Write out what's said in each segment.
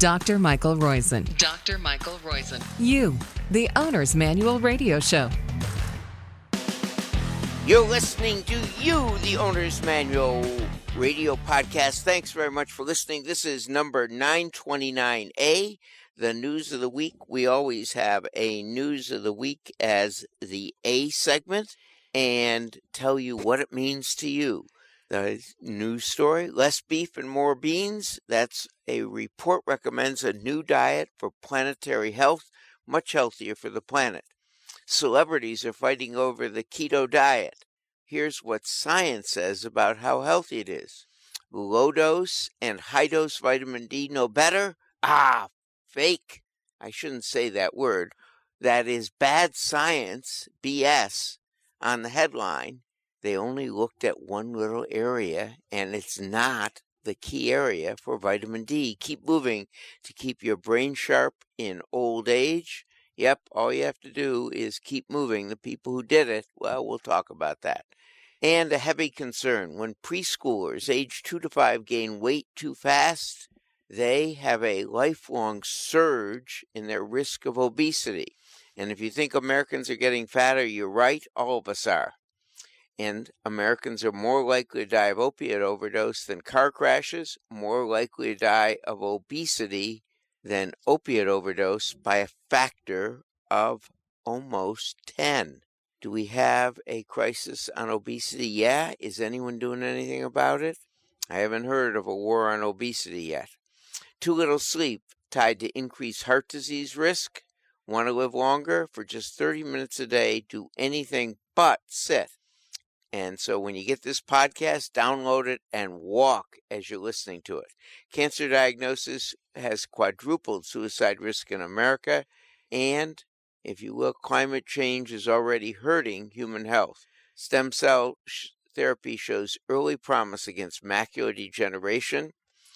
Dr. Michael Roizen. Dr. Michael Roizen. You, the Owner's Manual Radio Show. You're listening to You, the Owner's Manual Radio Podcast. Thanks very much for listening. This is number 929A, the News of the Week. We always have a News of the Week as the A segment and tell you what it means to you. The news story, less beef and more beans. That's a report recommends a new diet for planetary health, much healthier for the planet. Celebrities are fighting over the keto diet. Here's what science says about how healthy it is. Low dose and high dose vitamin D no better? Fake. I shouldn't say that word. That is bad science, BS, on the headline. They only looked at one little area, and it's not the key area for vitamin D. Keep moving to keep your brain sharp in old age. Yep, all you have to do is keep moving. The people who did it, well, we'll talk about that. And a heavy concern, when preschoolers age 2 to 5 gain weight too fast, they have a lifelong surge in their risk of obesity. And if you think Americans are getting fatter, you're right, all of us are. And Americans are more likely to die of opiate overdose than car crashes, more likely to die of obesity than opiate overdose by a factor of almost 10. Do we have a crisis on obesity? Yeah. Is anyone doing anything about it? I haven't heard of a war on obesity yet. Too little sleep tied to increased heart disease risk. Want to live longer? For just 30 minutes a day, do anything but sit. And so when you get this podcast, download it and walk as you're listening to it. Cancer diagnosis has quadrupled suicide risk in America. And if you look, climate change is already hurting human health. Stem cell therapy shows early promise against macular degeneration.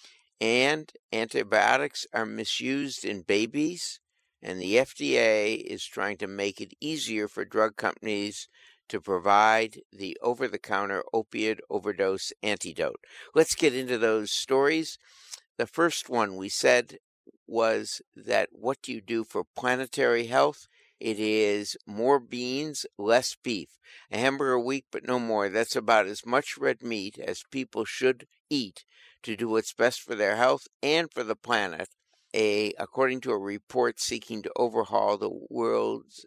And antibiotics are misused in babies. And the FDA is trying to make it easier for drug companies to provide the over-the-counter opioid overdose antidote. Let's get into those stories. The first one we said was that what do you do for planetary health? It is more beans, less beef. A hamburger a week, but no more. That's about as much red meat as people should eat to do what's best for their health and for the planet. According to a report seeking to overhaul the world's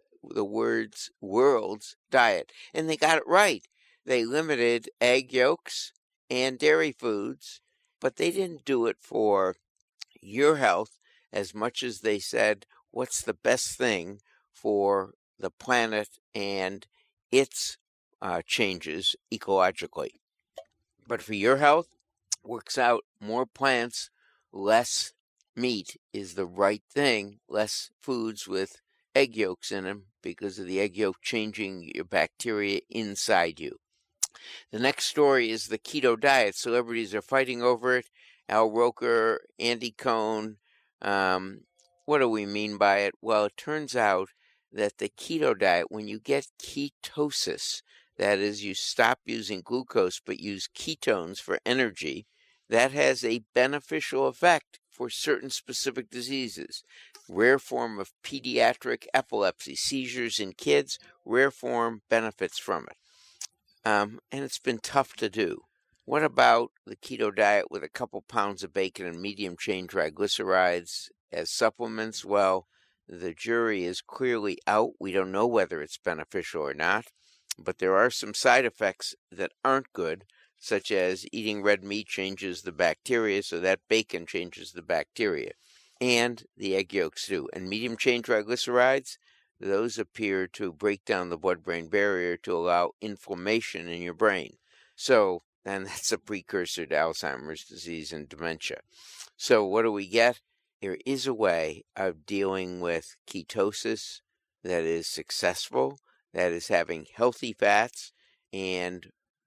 diet. And they got it right. They limited egg yolks and dairy foods, but they didn't do it for your health as much as they said, what's the best thing for the planet and its changes ecologically. But for your health, works out more plants, less meat is the right thing, less foods with egg yolks in them because of the egg yolk changing your bacteria inside you. The next story is the keto diet. Celebrities are fighting over it. Al Roker, Andy Cohen. What do we mean by it? Well, it turns out that the keto diet, when you get ketosis, that is, you stop using glucose but use ketones for energy, that has a beneficial effect for certain specific diseases. Rare form of pediatric epilepsy, seizures in kids, rare form benefits from it. And it's been tough to do. What about the keto diet with a couple pounds of bacon and medium chain triglycerides as supplements? Well, the jury is clearly out. We don't know whether it's beneficial or not, but there are some side effects that aren't good, such as eating red meat changes the bacteria, so that bacon changes the bacteria. And the egg yolks do. And medium chain triglycerides, those appear to break down the blood-brain barrier to allow inflammation in your brain. So, and that's a precursor to Alzheimer's disease and dementia. So what do we get? There is a way of dealing with ketosis that is successful, that is having healthy fats and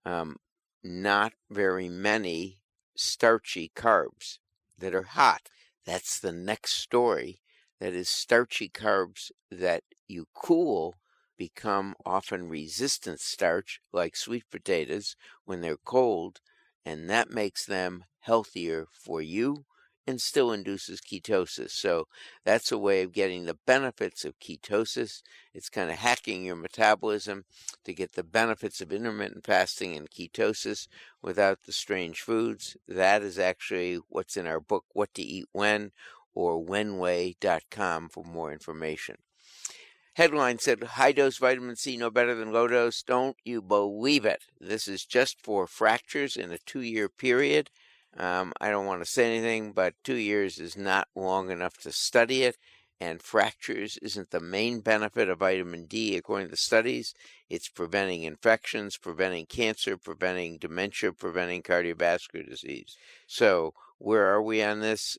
not very many starchy carbs that are hot. That's the next story. That is, starchy carbs that you cool become often resistant starch, like sweet potatoes, when they're cold, and that makes them healthier for you and still induces ketosis. So that's a way of getting the benefits of ketosis. It's kind of hacking your metabolism to get the benefits of intermittent fasting and ketosis without the strange foods. That is actually what's in our book, What to Eat When, or whenway.com for more information. Headline said, high-dose vitamin C no better than low-dose. Don't you believe it? This is just for fractures in a 2-year period. I don't want to say anything, but 2 years is not long enough to study it, and fractures isn't the main benefit of vitamin D, according to studies. It's preventing infections, preventing cancer, preventing dementia, preventing cardiovascular disease. So where are we on this?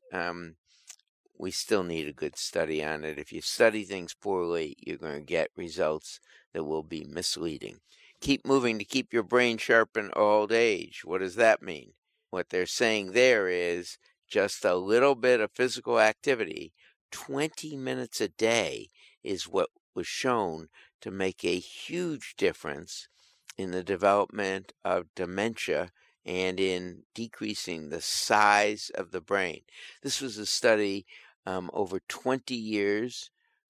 We still need a good study on it. If you study things poorly, you're going to get results that will be misleading. Keep moving to keep your brain sharp in old age. What does that mean? What they're saying there is just a little bit of physical activity, 20 minutes a day, is what was shown to make a huge difference in the development of dementia and in decreasing the size of the brain. This was a study over 20 years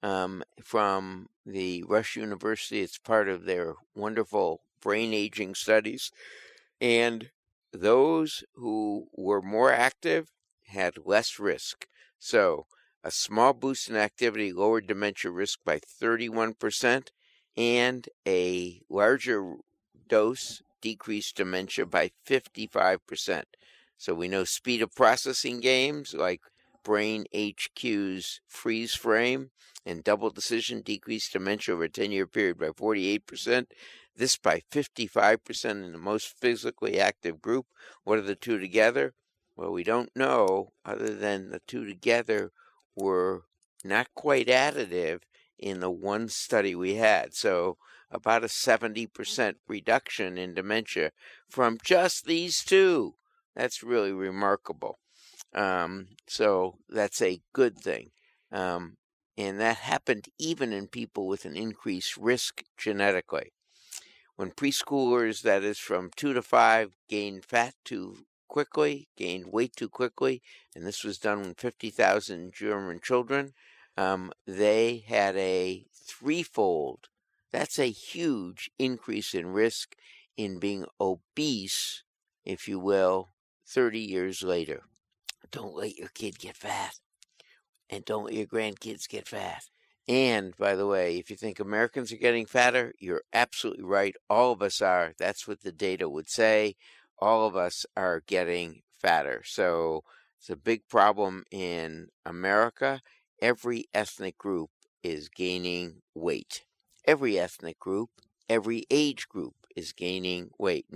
from the Rush University. It's part of their wonderful brain aging studies. And those who were more active had less risk. So a small boost in activity lowered dementia risk by 31%, and a larger dose decreased dementia by 55%. So we know speed of processing games like Brain HQ's freeze frame and double decision decreased dementia over a 10-year period by 48%. This by 55% in the most physically active group. What are the two together? Well, we don't know, other than the two together were not quite additive in the one study we had. So about a 70% reduction in dementia from just these two. That's really remarkable. So that's a good thing. And that happened even in people with an increased risk genetically. When preschoolers, that is from 2 to 5, gained fat too quickly, gained weight too quickly, and this was done with 50,000 German children, they had a threefold, that's a huge increase in risk in being obese, if you will, 30 years later. Don't let your kid get fat, and don't let your grandkids get fat. And, by the way, if you think Americans are getting fatter, you're absolutely right. All of us are. That's what the data would say. All of us are getting fatter. So it's a big problem in America. Every ethnic group is gaining weight. Every ethnic group, every age group is gaining weight.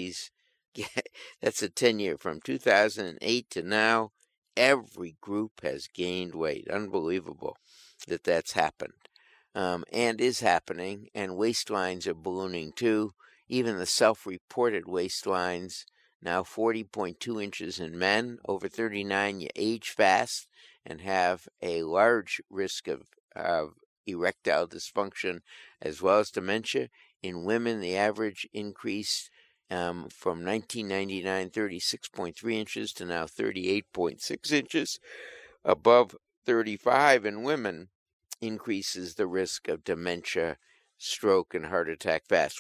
That's a 10-year, from 2008 to now, every group has gained weight. Unbelievable that that's happened, and is happening, and waistlines are ballooning too. Even the self-reported waistlines, now 40.2 inches in men. Over 39, you age fast and have a large risk of erectile dysfunction as well as dementia. In women, the average increased from 1999, 36.3 inches to now 38.6 inches. Above 35 in women increases the risk of dementia, stroke, and heart attack fast.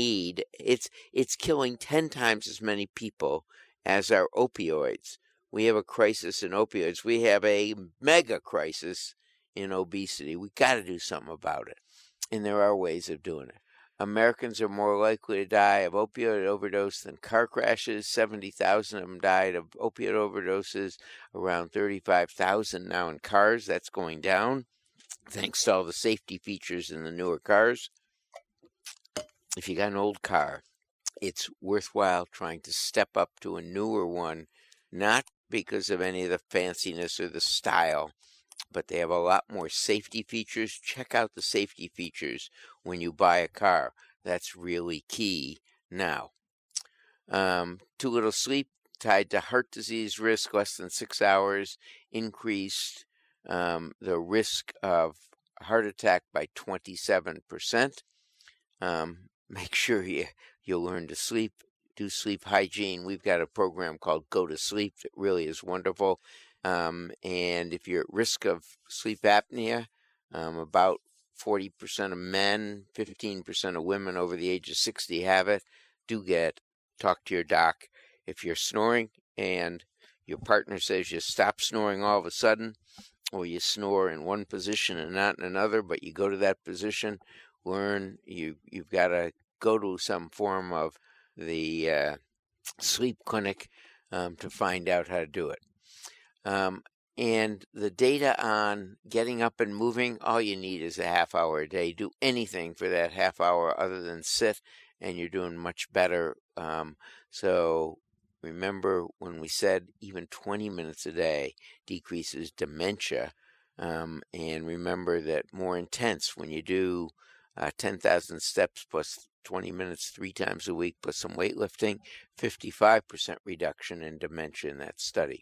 It's killing 10 times as many people as our opioids. We have a crisis in opioids. We have a mega crisis in obesity. We got to do something about it, and there are ways of doing it. Americans are more likely to die of opioid overdose than car crashes. 70,000 of them died of opioid overdoses, around 35,000 now in cars. That's going down, thanks to all the safety features in the newer cars. If you got an old car, it's worthwhile trying to step up to a newer one, not because of any of the fanciness or the style, but they have a lot more safety features. Check out the safety features when you buy a car. That's really key now. Too little sleep tied to heart disease risk, less than 6 hours, increased the risk of heart attack by 27%. Make sure you learn to sleep. Do sleep hygiene. We've got a program called Go to Sleep that really is wonderful. And if you're at risk of sleep apnea, about 40% of men, 15% of women over the age of 60 have it. Talk to your doc. If you're snoring and your partner says you stop snoring all of a sudden, or you snore in one position and not in another, but you go to that position, you've got to go to some form of the sleep clinic to find out how to do it. And the data on getting up and moving, all you need is a half hour a day. Do anything for that half hour other than sit, and you're doing much better. So remember when we said even 20 minutes a day decreases dementia. And remember that more intense when you do 10,000 steps plus 20 minutes 3 times a week plus some weightlifting, 55% reduction in dementia in that study.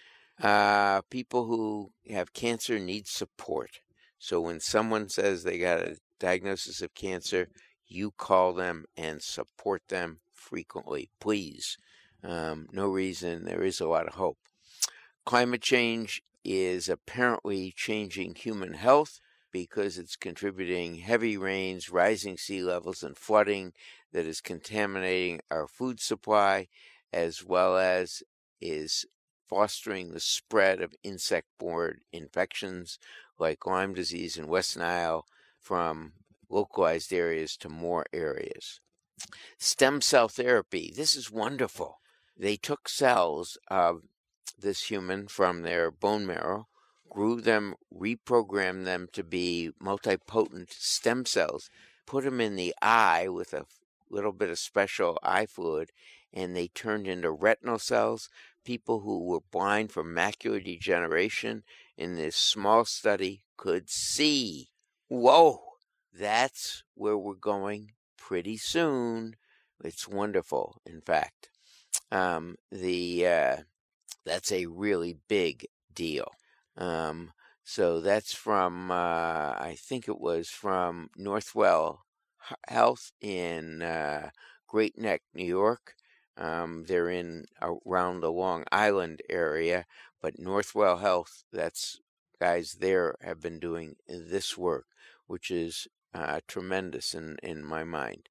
People who have cancer need support. So when someone says they got a diagnosis of cancer, you call them and support them frequently, please. No reason. There is a lot of hope. Climate change is apparently changing human health because it's contributing heavy rains, rising sea levels, and flooding that is contaminating our food supply, as well as is fostering the spread of insect-borne infections like Lyme disease and West Nile from localized areas to more areas. Stem cell therapy. This is wonderful. They took cells of this human from their bone marrow, grew them, reprogrammed them to be multipotent stem cells, put them in the eye with a little bit of special eye fluid, and they turned into retinal cells. People who were blind from macular degeneration in this small study could see. Whoa, that's where we're going pretty soon. It's wonderful, in fact. That's a really big deal. So that's from, I think it was from Northwell Health in Great Neck, New York. They're in around the Long Island area, but Northwell Health, that's guys there have been doing this work, which is tremendous in my mind.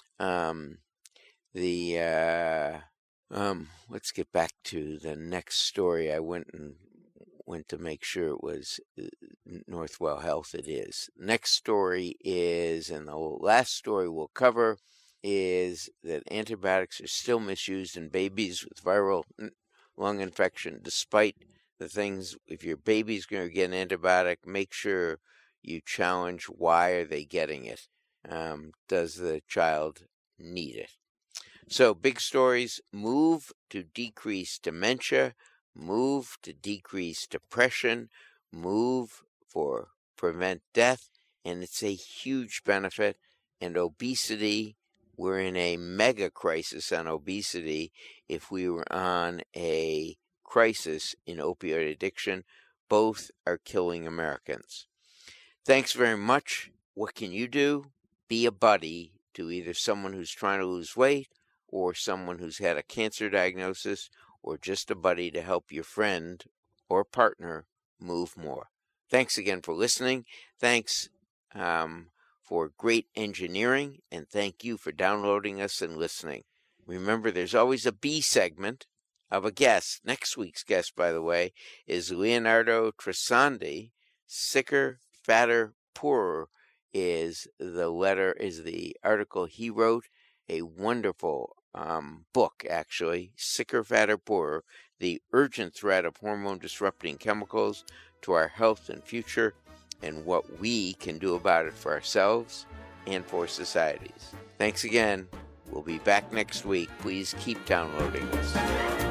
Let's get back to the next story. I went to make sure it was Northwell Health. It is. Next story is, and the last story we'll cover, is that antibiotics are still misused in babies with viral lung infection, despite the things. If your baby's going to get an antibiotic, make sure you challenge, why are they getting it? Does the child need it? So big stories: move to decrease dementia, move to decrease depression, move for prevent death, and it's a huge benefit. And obesity, we're in a mega crisis on obesity. If we were on a crisis in opioid addiction, both are killing Americans. Thanks very much. What can you do? Be a buddy to either someone who's trying to lose weight, or someone who's had a cancer diagnosis, or just a buddy to help your friend or partner move more. Thanks again for listening. Thanks for great engineering, and thank you for downloading us and listening. Remember, there's always a B segment of a guest. Next week's guest, by the way, is Leonardo Trisandi. Sicker, Fatter, Poorer is the article he wrote. A wonderful book, actually, Sicker, Fatter, Poorer, The Urgent Threat of Hormone-Disrupting Chemicals to Our Health and Future, and what we can do about it for ourselves and for societies. Thanks again. We'll be back next week. Please keep downloading us.